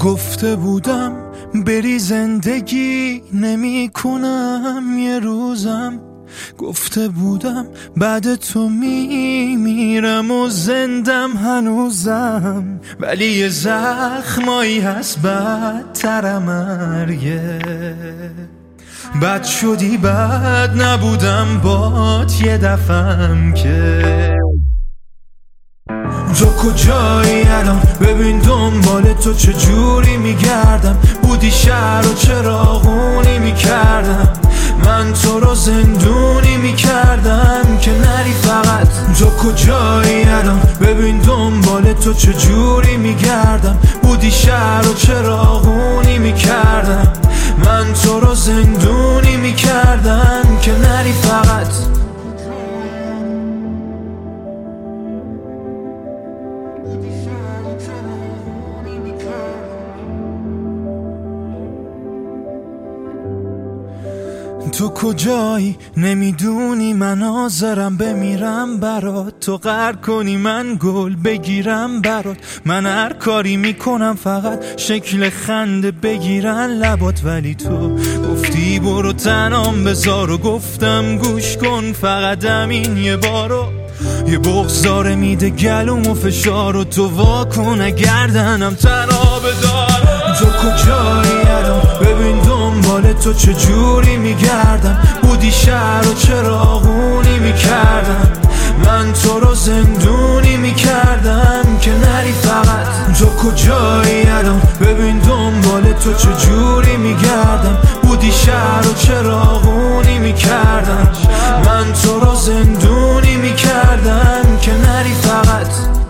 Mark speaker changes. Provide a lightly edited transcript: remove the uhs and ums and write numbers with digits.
Speaker 1: گفته بودم بری زندگی نمی کنم یه روزم، گفته بودم بعد تو میمیرم و زندم هنوزم، ولی یه زخمایی هست بدتر مرگه. بد شدی بد نبودم بات یه دفعم که. تو کجایی الان؟ ببین دنبال تو چجوری میگردم. بودی شهر و چراغونی میکردم، من تو رو زندونی میکردم که نری فقط. تو کجایی الان؟ ببین دنبال تو چجوری میگردم. بودی شهر و چراغونی میکردم، من تو رو زندونی میکردم که نری فقط. تو کجایی؟ نمیدونی من حاضرم بمیرم برات. تو قهر کنی من گل بگیرم برات. من هر کاری میکنم فقط شکل خنده بگیرن لبات، ولی تو گفتی برو تنام بذار و گفتم گوش کن فقط همین یه بارو. یه بغضاره میده گلوم و فشار و تو واکن گردنم تنها بدار. تو کجایی الان؟ ببین دنبال تو چجوری میگردم. بودی شهر و چراغونی میکردم، من تو رو زندونی میکردم که نری فقط. تو کجایی الان؟ ببین دنبال تو چجوری میگردم. بودی شهر و چراغونی میکردم، من تو رو زندونی میکردم که نری فقط.